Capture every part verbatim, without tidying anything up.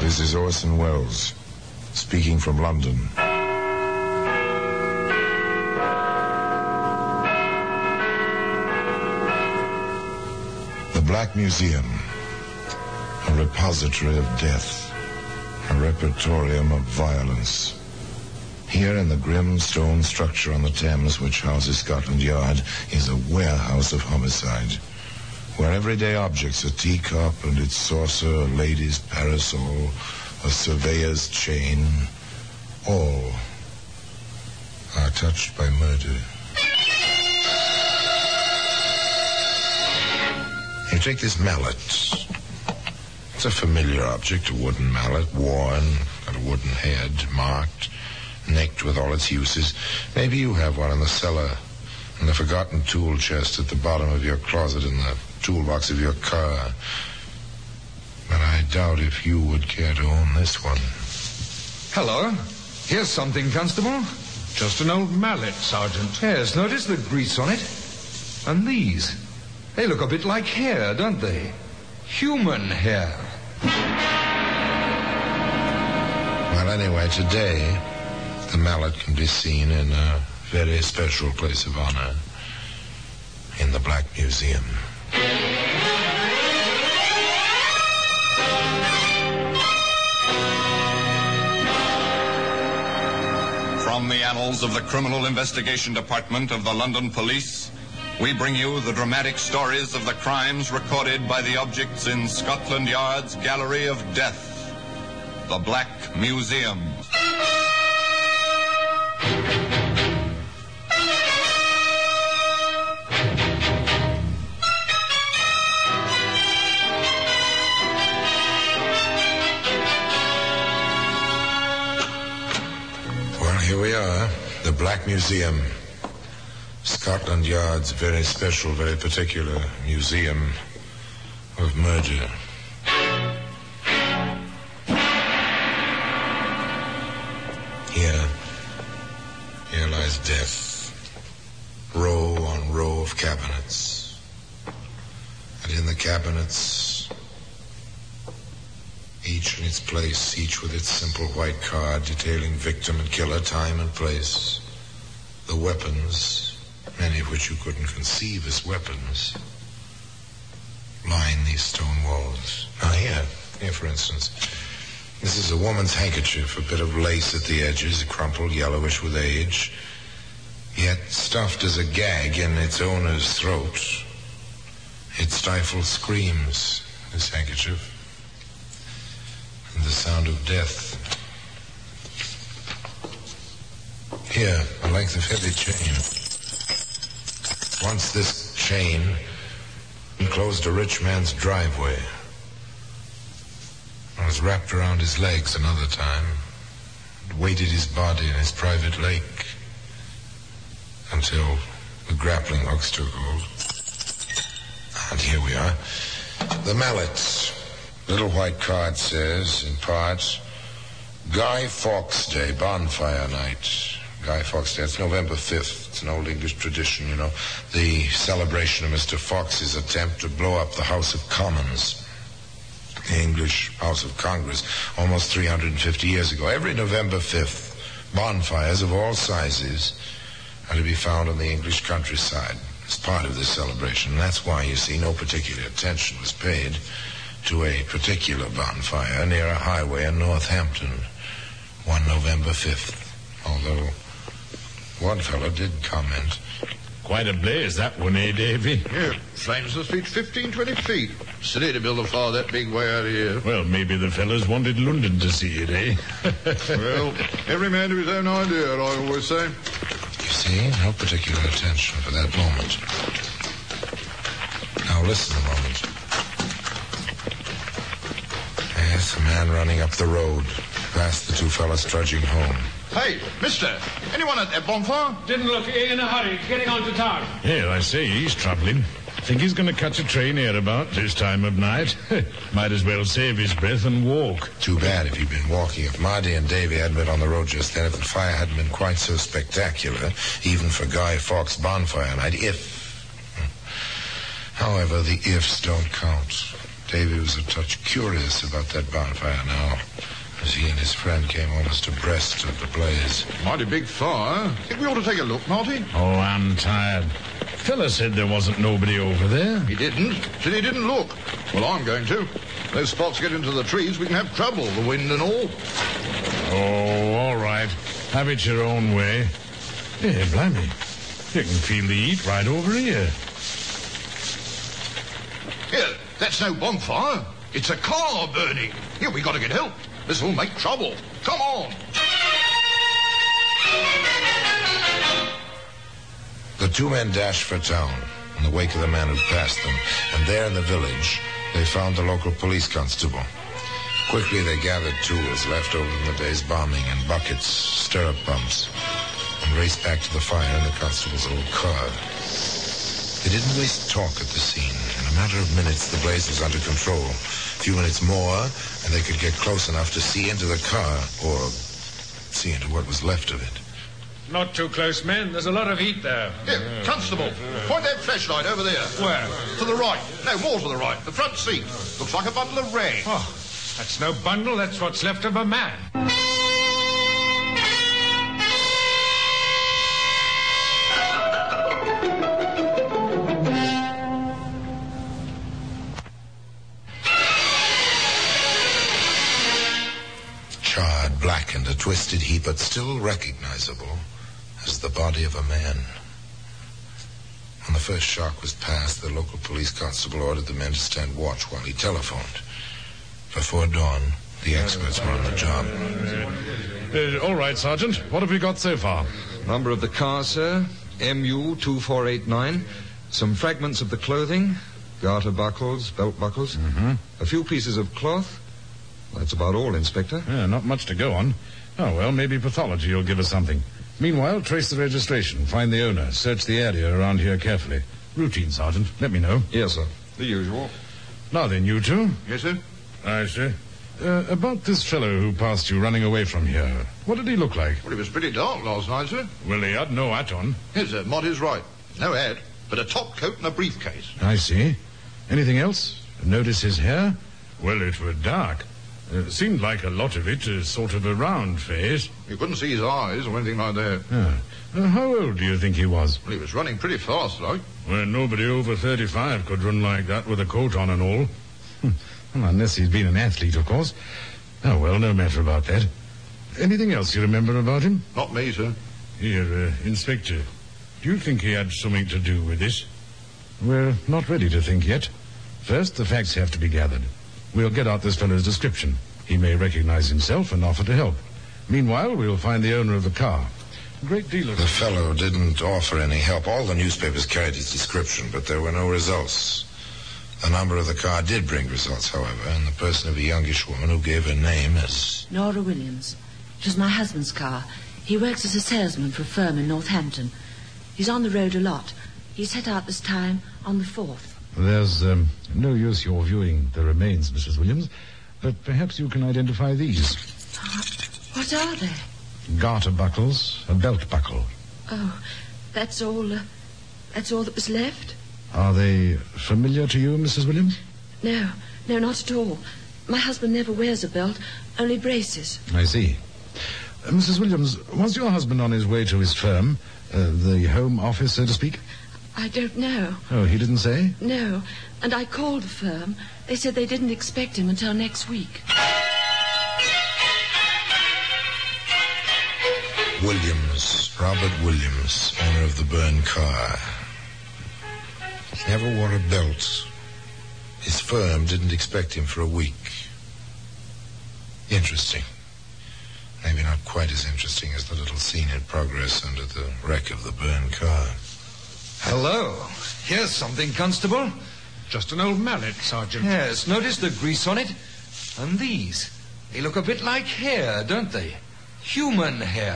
This is Orson Welles, speaking from London. The Black Museum, a repository of death, a repertorium of violence. Here in the grim stone structure on the Thames, which houses Scotland Yard, is a warehouse of homicide, where everyday objects, a teacup and its saucer, a lady's parasol, a surveyor's chain, all are touched by murder. You take this mallet. It's a familiar object, a wooden mallet, worn, got a wooden head, marked, necked with all its uses. Maybe you have one in the cellar, in the forgotten tool chest at the bottom of your closet, in the toolbox of your car. But I doubt if you would care to own this one. Hello. Here's something, Constable. Just an old mallet, Sergeant. Yes, notice the grease on it. And these. They look a bit like hair, don't they? Human hair. Well, anyway, today, the mallet can be seen in a very special place of honor, in the Black Museum. From the annals of the Criminal Investigation Department of the London Police, we bring you the dramatic stories of the crimes recorded by the objects in Scotland Yard's Gallery of Death, the Black Museum. Well, here we are, the Black Museum. Scotland Yard's very special, very particular museum of murder. Here, here lies death. Row on row of cabinets. And in the cabinets, each in its place, each with its simple white card detailing victim and killer, time and place. The weapons, many of which you couldn't conceive as weapons, line these stone walls. Now here, here for instance, this is a woman's handkerchief, a bit of lace at the edges, crumpled, yellowish with age, yet stuffed as a gag in its owner's throat. It stifles screams, this handkerchief, and the sound of death. Here, a length of heavy chain. Once this chain enclosed a rich man's driveway. It was wrapped around his legs another time. It weighted his body in his private lake until the grappling hooks took hold. And here we are. The mallet. Little white card says, in part, Guy Fawkes Day, bonfire night. Guy Fawkes Day, it's November fifth. It's an old English tradition, you know. The celebration of Mister Fox's attempt to blow up the House of Commons, the English House of Congress, almost three hundred fifty years ago. Every November fifth, bonfires of all sizes are to be found on the English countryside as part of this celebration. And that's why, you see, no particular attention was paid to a particular bonfire near a highway in Northampton, one November fifth. Although one fellow did comment. Quite a blaze, that one, eh, Davy? Yeah, flames the street fifteen, twenty feet. Silly to build a fire that big way out of here. Well, maybe the fellas wanted London to see it, eh? Well, every man to his own idea, I always say. You see, no particular attention for that moment. Now listen a moment. Yes, a man running up the road, past the two fellas trudging home. Hey, mister, anyone at that bonfire? Didn't look in a hurry, getting on to town. Yeah, I say, he's travelling. Think he's going to catch a train here about this time of night. Might as well save his breath and walk. Too bad if he'd been walking. If Marty and Davy hadn't been on the road just then, if the fire hadn't been quite so spectacular, even for Guy Fawkes' bonfire night, if... However, the ifs don't count. Davy was a touch curious about that bonfire now, as he and his friend came almost abreast of the blaze. Mighty big fire. Think we ought to take a look, Marty? Oh, I'm tired. Fella said there wasn't nobody over there. He didn't. Said he didn't look. Well, I'm going to. Those sparks get into the trees, we can have trouble, the wind and all. Oh, all right. Have it your own way. Hey, blimey. You can feel the heat right over here. Here, that's no bonfire. It's a car burning. Here, we got to get help. This will make trouble. Come on. The two men dashed for town in the wake of the man who passed them, and there in the village, they found the local police constable. Quickly, they gathered tools left over from the day's bombing and buckets, stirrup pumps, and raced back to the fire in the constable's old car. They didn't waste talk at the scene. In a matter of minutes, the blaze was under control. A few minutes more, and they could get close enough to see into the car, or see into what was left of it. Not too close, men. There's a lot of heat there. Here, Constable, point that flashlight over there. Where? To the right. No, more to the right. The front seat. Looks like a bundle of rags. Oh, that's no bundle. That's what's left of a man. Charred, blackened, a twisted heap, but still recognizable as the body of a man. When the first shock was past, the local police constable ordered the men to stand watch while he telephoned. Before dawn, the experts were on the job. Uh, all right, Sergeant. What have we got so far? Number of the car, sir, M U two four eight nine. Some fragments of the clothing, garter buckles, belt buckles. Mm-hmm. A few pieces of cloth. That's about all, Inspector. Yeah, not much to go on. Oh, well, maybe pathology will give us something. Meanwhile, trace the registration, find the owner, search the area around here carefully. Routine, Sergeant. Let me know. Yes, sir. The usual. Now then, you two. Yes, sir? I see. Uh, about this fellow who passed you running away from here. What did he look like? Well, it was pretty dark last night, sir. Well, he had no hat on. Yes, sir. Marty's right. No hat, but a top coat and a briefcase. I see. Anything else? Notice his hair? Well, it were dark. Uh, seemed like a lot of it, uh, sort of a round face. You couldn't see his eyes or anything like that. Yeah. Uh, how old do you think he was? Well, he was running pretty fast, like. Well, nobody over thirty-five could run like that with a coat on and all. Well, unless he'd been an athlete, of course. Oh, well, no matter about that. Anything else you remember about him? Not me, sir. Here, uh, Inspector, do you think he had something to do with this? We're not ready to think yet. First, the facts have to be gathered. We'll get out this fellow's description. He may recognize himself and offer to help. Meanwhile, we'll find the owner of the car. A great deal of... The fellow didn't offer any help. All the newspapers carried his description, but there were no results. The number of the car did bring results, however, and the person of a youngish woman who gave her name as... Nora Williams. It was my husband's car. He works as a salesman for a firm in Northampton. He's on the road a lot. He set out this time on the fourth. There's um, no use your viewing the remains, Missus Williams, but perhaps you can identify these. Uh, what are they? Garter buckles, a belt buckle. Oh, that's all, uh, that's all that was left? Are they familiar to you, Missus Williams? No, no, not at all. My husband never wears a belt, only braces. I see. Uh, Missus Williams, was your husband on his way to his firm, uh, the home office, so to speak? I don't know. Oh, he didn't say? No, and I called the firm. They said they didn't expect him until next week. Williams, Robert Williams, owner of the burned car. He never wore a belt. His firm didn't expect him for a week. Interesting. Maybe not quite as interesting as the little scene in progress under the wreck of the burned car. Hello. Here's something, Constable. Just an old mallet, Sergeant. Yes, notice the grease on it? And these. They look a bit like hair, don't they? Human hair.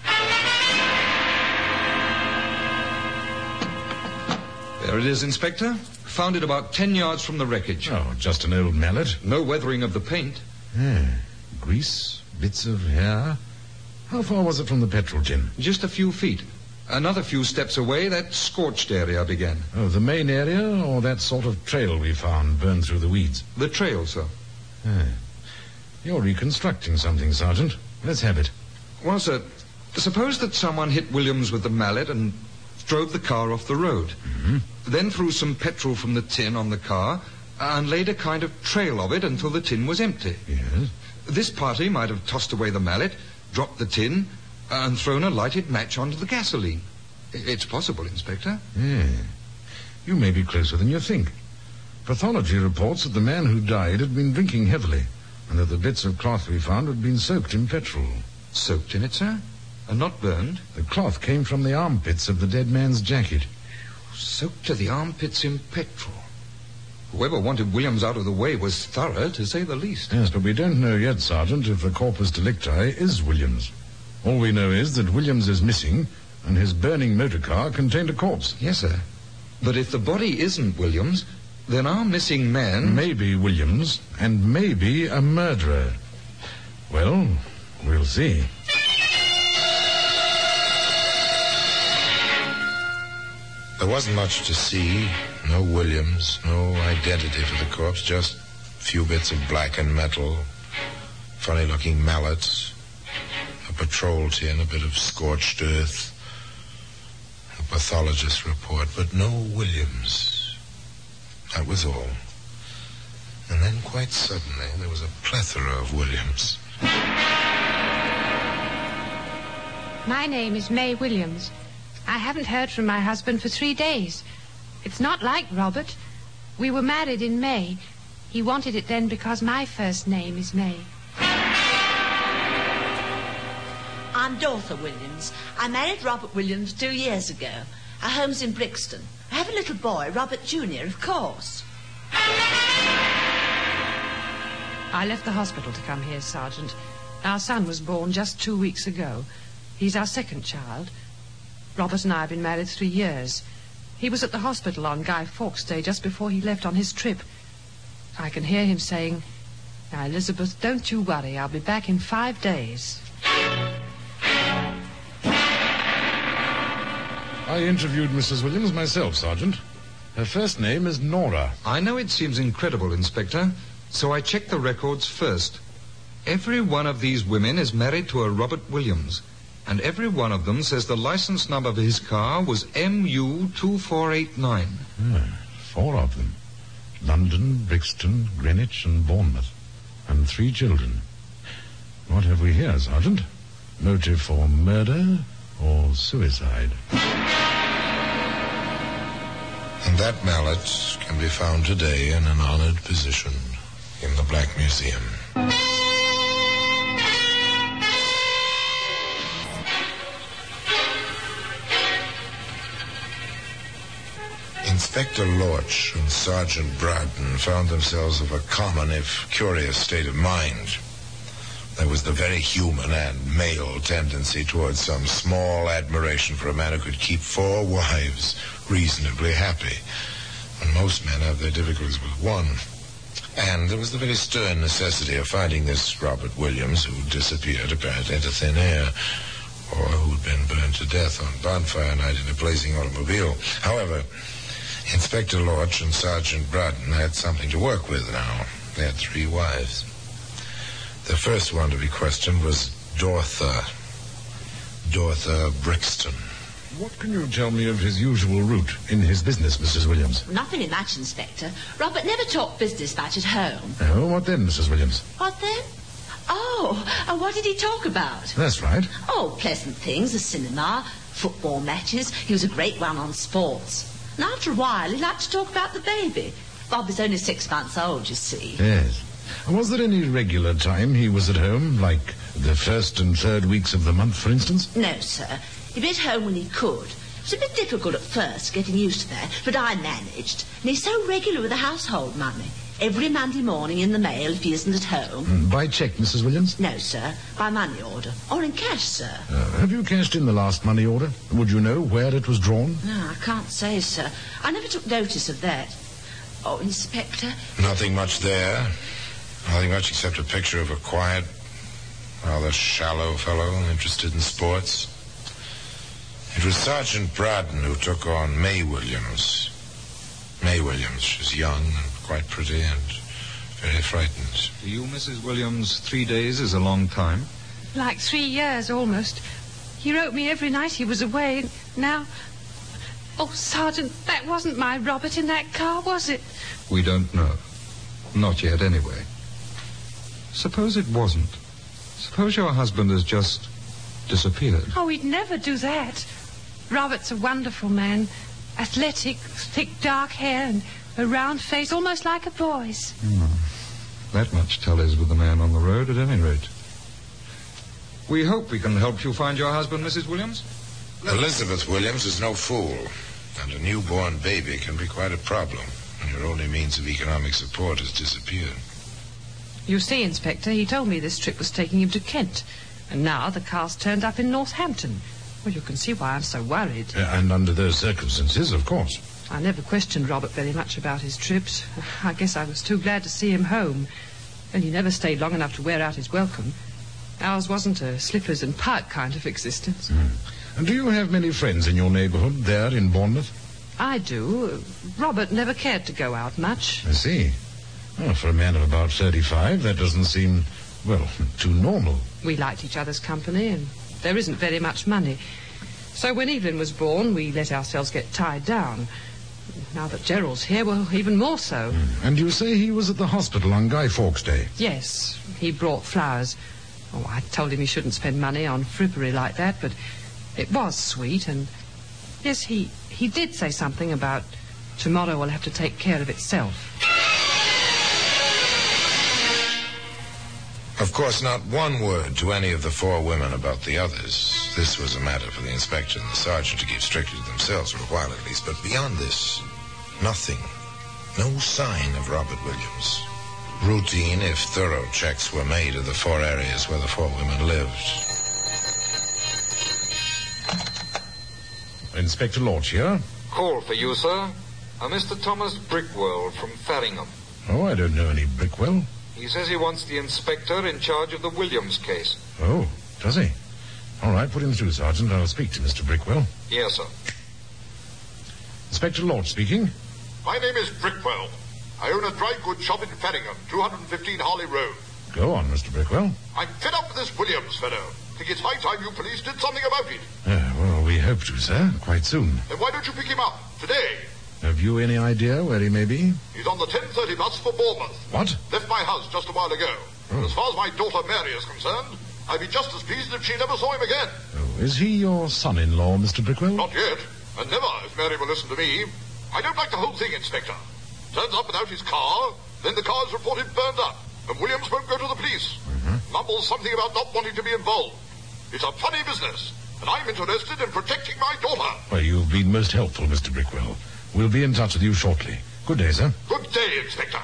There it is, Inspector. Found it about ten yards from the wreckage. Oh, just an old mallet. No weathering of the paint. Yeah. Grease, bits of hair. How far was it from the petrol tin? Just a few feet. Another few steps away, that scorched area began. Oh, the main area, or that sort of trail we found burned through the weeds? The trail, sir. Ah. You're reconstructing something, Sergeant. Let's have it. Well, sir, suppose that someone hit Williams with the mallet and drove the car off the road. Mm-hmm. Then threw some petrol from the tin on the car and laid a kind of trail of it until the tin was empty. Yes. This party might have tossed away the mallet, dropped the tin, and thrown a lighted match onto the gasoline. It's possible, Inspector. Yeah. You may be closer than you think. Pathology reports that the man who died had been drinking heavily, and that the bits of cloth we found had been soaked in petrol. Soaked in it, sir? And not burned? The cloth came from the armpits of the dead man's jacket. Soaked to the armpits in petrol. Whoever wanted Williams out of the way was thorough, to say the least. Yes, but we don't know yet, Sergeant, if the corpus delicti is Williams. All we know is that Williams is missing, and his burning motor car contained a corpse. Yes, sir. But if the body isn't Williams, then our missing man... Maybe Williams, and maybe a murderer. Well, we'll see. There wasn't much to see. No Williams, no identity for the corpse, just a few bits of blackened metal, funny-looking mallets, a patrol tin, a bit of scorched earth, a pathologist's report, but no Williams. That was all. And then quite suddenly there was a plethora of Williams. My name is May Williams. I haven't heard from my husband for three days. It's not like Robert. We were married in May. He wanted it then because my first name is May. I'm Dorothy Williams. I married Robert Williams two years ago. Our home's in Brixton. I have a little boy, Robert Junior, of course. I left the hospital to come here, Sergeant. Our son was born just two weeks ago. He's our second child. Robert and I have been married three years. He was at the hospital on Guy Fawkes Day just before he left on his trip. I can hear him saying, "Now, Elizabeth, don't you worry. I'll be back in five days." I interviewed Missus Williams myself, Sergeant. Her first name is Nora. I know it seems incredible, Inspector, so I checked the records first. Every one of these women is married to a Robert Williams, and every one of them says the license number of his car was M U two four eight nine. Ah, four of them. London, Brixton, Greenwich, and Bournemouth. And three children. What have we here, Sergeant? Motive for murder or suicide? And that mallet can be found today in an honored position in the Black Museum. Inspector Lorch and Sergeant Bradden found themselves of a common, if curious, state of mind. There was the very human and male tendency towards some small admiration for a man who could keep four wives reasonably happy, when most men have their difficulties with one. And there was the very stern necessity of finding this Robert Williams, who disappeared apparently into thin air, or who'd been burned to death on bonfire night in a blazing automobile. However, Inspector Lorch and Sergeant Bradden had something to work with now. They had three wives. The first one to be questioned was Dorothy. Dorothy Brixton. What can you tell me of his usual route in his business, Missus Williams? Nothing much, Inspector. Robert never talked business much at home. Oh, what then, Missus Williams? What then? Oh, and what did he talk about? That's right. Oh, pleasant things, the cinema, football matches. He was a great one on sports. And after a while, he liked to talk about the baby. Bob is only six months old, you see. Yes. Was there any regular time he was at home, like the first and third weeks of the month, for instance? No, sir. He'd be at home when he could. It was a bit difficult at first, getting used to that, but I managed. And he's so regular with the household money. Every Monday morning in the mail if he isn't at home. Mm, by cheque, Missus Williams? No, sir. By money order. Or in cash, sir. Uh, have you cashed in the last money order? Would you know where it was drawn? No, I can't say, sir. I never took notice of that. Oh, Inspector? Nothing much there. Nothing much except a picture of a quiet, rather shallow fellow interested in sports. It was Sergeant Braddon who took on May Williams. May Williams. She's young and quite pretty and very frightened. To you, Missus Williams, three days is a long time. Like three years, almost. He wrote me every night he was away, and now... Oh, Sergeant, that wasn't my Robert in that car, was it? We don't know. Not yet, anyway. Suppose it wasn't. Suppose your husband has just disappeared. Oh, he'd never do that. Robert's a wonderful man. Athletic, thick dark hair and a round face, almost like a boy's. Hmm. That much tallies with the man on the road, at any rate. We hope we can help you find your husband, Missus Williams. Elizabeth Williams is no fool, and a newborn baby can be quite a problem when your only means of economic support has disappeared. You see, Inspector, he told me this trip was taking him to Kent, and now the car's turned up in Northampton. Well, you can see why I'm so worried. Uh, and under those circumstances, of course. I never questioned Robert very much about his trips. I guess I was too glad to see him home. And he never stayed long enough to wear out his welcome. Ours wasn't a slippers and pipe kind of existence. Mm. And do you have many friends in your neighbourhood there in Bournemouth? I do. Robert never cared to go out much. I see. Well, for a man of about thirty-five, that doesn't seem, well, too normal. We liked each other's company, and there isn't very much money. So when Evelyn was born, we let ourselves get tied down. Now that Gerald's here, well, even more so. Mm. And you say he was at the hospital on Guy Fawkes Day? Yes, he brought flowers. Oh, I told him he shouldn't spend money on frippery like that, but it was sweet, and yes, he, he did say something about tomorrow will have to take care of itself. Of course, not one word to any of the four women about the others. This was a matter for the inspector and the sergeant to keep strictly to themselves for a while at least. But beyond this, nothing. No sign of Robert Williams. Routine, if thorough, checks were made of the four areas where the four women lived. Inspector Lorch here. Call for you, sir. A Mister Thomas Brickwell from Farringham. Oh, I don't know any Brickwell. He says he wants the inspector in charge of the Williams case. Oh, does he? All right, put him through, Sergeant. I'll speak to Mister Brickwell. Yes, sir. Inspector Lorch speaking. My name is Brickwell. I own a dry goods shop in Farringham, two fifteen Harley Road. Go on, Mister Brickwell. I'm fed up with this Williams fellow. Think it's high time you police did something about it. Uh, well, we hope to, sir. Quite soon. Then why don't you pick him up? Today. Have you any idea where he may be? He's on the ten thirty bus for Bournemouth. What? Left my house just a while ago. Oh. As far as my daughter Mary is concerned, I'd be just as pleased if she never saw him again. Oh, is he your son-in-law, Mister Brickwell? Not yet. And never, if Mary will listen to me. I don't like the whole thing, Inspector. Turns up without his car, then the car is reported burned up, and Williams won't go to the police. Mm-hmm. Mumbles something about not wanting to be involved. It's a funny business, and I'm interested in protecting my daughter. Well, you've been most helpful, Mister Brickwell. We'll be in touch with you shortly. Good day, sir. Good day, Inspector.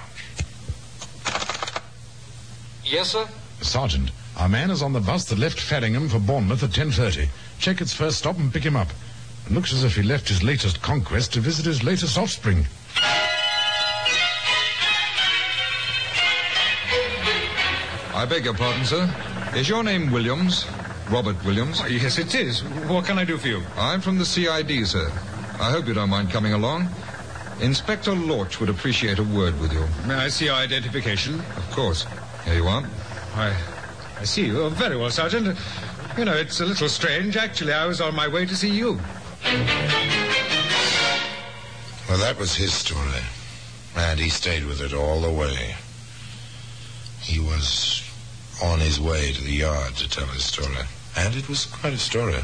Yes, sir? Sergeant, our man is on the bus that left Farringham for Bournemouth at ten thirty. Check its first stop and pick him up. It looks as if he left his latest conquest to visit his latest offspring. I beg your pardon, sir. Is your name Williams? Robert Williams? Oh, yes, it is. What can I do for you? I'm from the C I D, sir. I hope you don't mind coming along. Inspector Lorch would appreciate a word with you. May I see your identification? Of course. Here you are. I, I see you. Oh, very well, Sergeant. You know, it's a little strange. Actually, I was on my way to see you. Well, that was his story. And he stayed with it all the way. He was on his way to the yard to tell his story. And it was quite a story.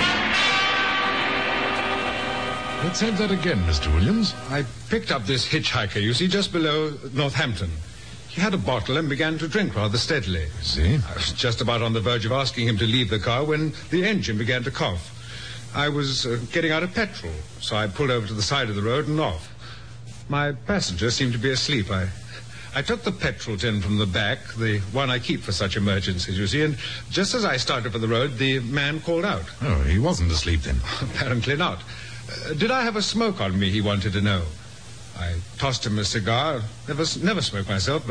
Let's have that again, Mister Williams. I picked up this hitchhiker, you see, just below Northampton. He had a bottle and began to drink rather steadily. I see. I was just about on the verge of asking him to leave the car when the engine began to cough. I was uh, getting out of petrol, so I pulled over to the side of the road and off. My passenger seemed to be asleep. I, I took the petrol tin from the back, the one I keep for such emergencies, you see, and just as I started for the road, the man called out. Oh, he wasn't asleep then? Apparently not. Uh, did I have a smoke on me, he wanted to know. I tossed him a cigar. Never, never smoke myself, but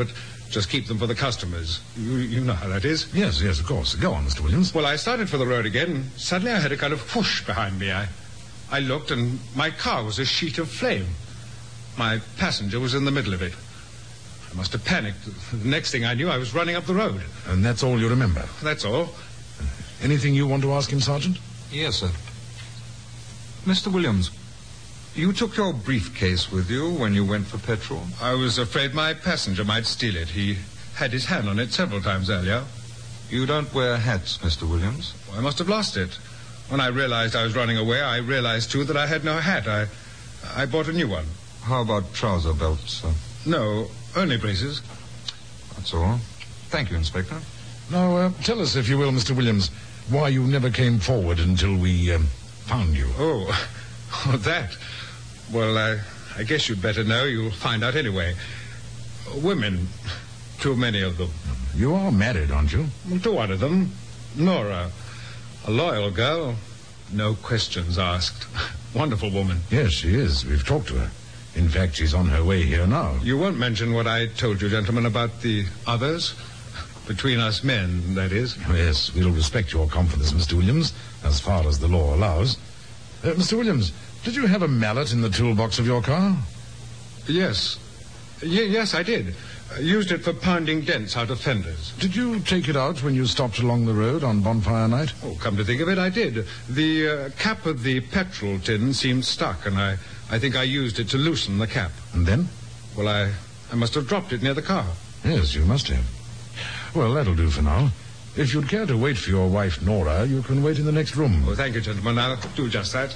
just keep them for the customers. You, you know how that is. Yes, yes, of course. Go on, Mister Williams. Well, I started for the road again. Suddenly I heard a kind of whoosh behind me. I, I looked, and my car was a sheet of flame. My passenger was in the middle of it. I must have panicked. The next thing I knew, I was running up the road. And that's all you remember? That's all. Anything you want to ask him, Sergeant? Yes, sir. Mister Williams, you took your briefcase with you when you went for petrol? I was afraid my passenger might steal it. He had his hand on it several times earlier. You don't wear hats, Mister Williams? Well, I must have lost it. When I realized I was running away, I realized, too, that I had no hat. I, I bought a new one. How about trouser belts, sir? No, only braces. That's all. Thank you, Inspector. Now, uh, tell us, if you will, Mister Williams, why you never came forward until we um, found you. Oh, oh, that. Well, I, I guess you'd better know. You'll find out anyway. Women. Too many of them. You are married, aren't you? Well, to one of them. Nora. A loyal girl. No questions asked. Wonderful woman. Yes, she is. We've talked to her. In fact, she's on her way here now. You won't mention what I told you, gentlemen, about the others? Between us men, that is. Yes, we'll respect your confidence, Mister Williams, as far as the law allows. Uh, Mister Williams, did you have a mallet in the toolbox of your car? Yes. Y- yes, I did. I used it for pounding dents out of fenders. Did you take it out when you stopped along the road on bonfire night? Oh, come to think of it, I did. The uh, cap of the petrol tin seemed stuck, and I, I think I used it to loosen the cap. And then? Well, I, I must have dropped it near the car. Yes, you must have. Well, that'll do for now. If you'd care to wait for your wife, Nora, you can wait in the next room. Oh, thank you, gentlemen. I'll do just that.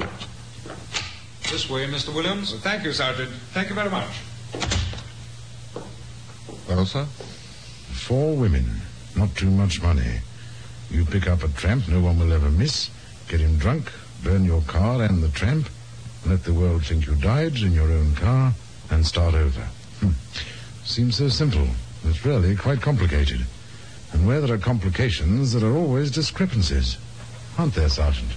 This way, Mister Williams. Well, thank you, Sergeant. Thank you very much. Well, sir? Four women. Not too much money. You pick up a tramp no one will ever miss, get him drunk, burn your car and the tramp, let the world think you died in your own car, and start over. Hm. Seems so simple. It's really quite complicated. And where there are complications, there are always discrepancies. Aren't there, Sergeant?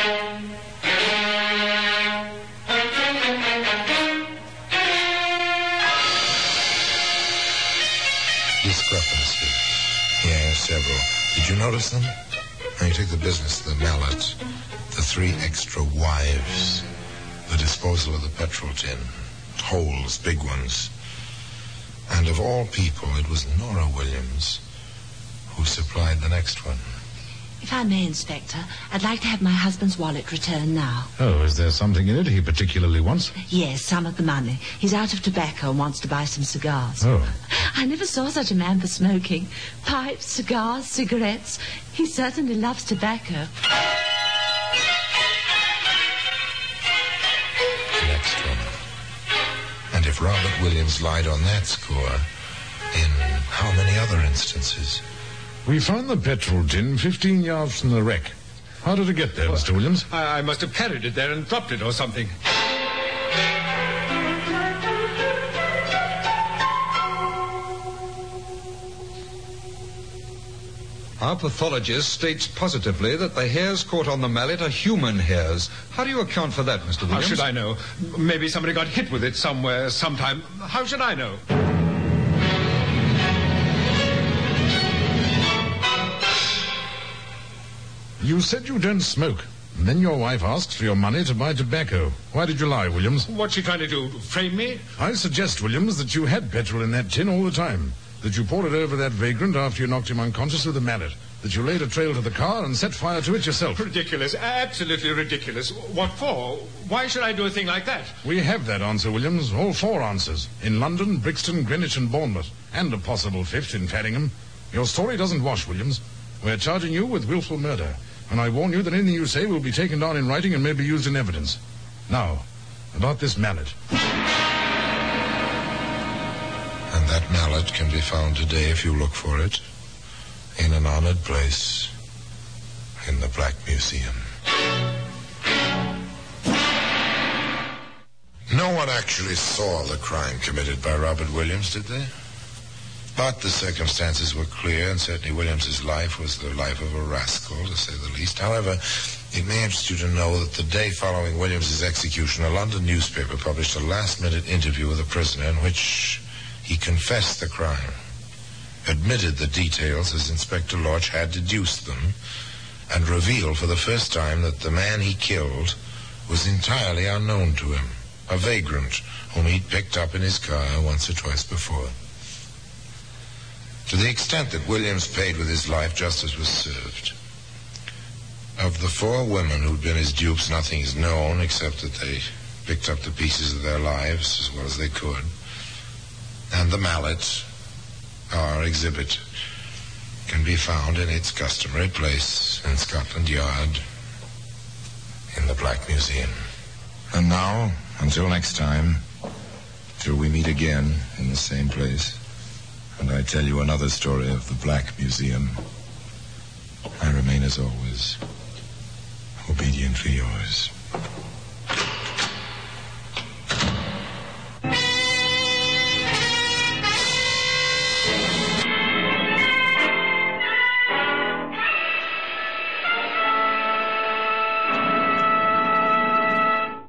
Discrepancies. Yeah, several. Did you notice them? Now you take the business, the mallet, the three extra wives, the disposal of the petrol tin, holes, big ones. And of all people, it was Nora Williams who supplied the next one. If I may, Inspector, I'd like to have my husband's wallet returned now. Oh, is there something in it he particularly wants? Yes, some of the money. He's out of tobacco and wants to buy some cigars. Oh. I never saw such a man for smoking. Pipes, cigars, cigarettes. He certainly loves tobacco. Next one. And if Robert Williams lied on that score, in how many other instances? We found the petrol tin fifteen yards from the wreck. How did it get there, Mister Williams? I, I must have carried it there and dropped it or something. Our pathologist states positively that the hairs caught on the mallet are human hairs. How do you account for that, Mister Williams? How should I know? Maybe somebody got hit with it somewhere, sometime. How should I know? You said you don't smoke. And then your wife asked for your money to buy tobacco. Why did you lie, Williams? What's she trying to do? Frame me? I suggest, Williams, that you had petrol in that tin all the time. That you poured it over that vagrant after you knocked him unconscious with a mallet. That you laid a trail to the car and set fire to it yourself. Ridiculous. Absolutely ridiculous. What for? Why should I do a thing like that? We have that answer, Williams. All four answers. In London, Brixton, Greenwich and Bournemouth. And a possible fifth in Faddingham. Your story doesn't wash, Williams. We're charging you with willful murder. And I warn you that anything you say will be taken down in writing and may be used in evidence. Now, about this mallet. And that mallet can be found today if you look for it. In an honored place. In the Black Museum. No one actually saw the crime committed by Robert Williams, did they? But the circumstances were clear, and certainly Williams's life was the life of a rascal, to say the least. However, it may interest you to know that the day following Williams's execution, a London newspaper published a last-minute interview with the prisoner in which he confessed the crime. admitted the details as Inspector Lodge had deduced them, and revealed for the first time that the man he killed was entirely unknown to him, a vagrant whom he'd picked up in his car once or twice before. To the extent that Williams paid with his life, justice was served. Of the four women who'd been his dupes, nothing is known except that they picked up the pieces of their lives as well as they could. And the mallet, our exhibit, can be found in its customary place in Scotland Yard, in the Black Museum. And now, until next time, till we meet again in the same place, and I tell you another story of the Black Museum, I remain as always obediently yours.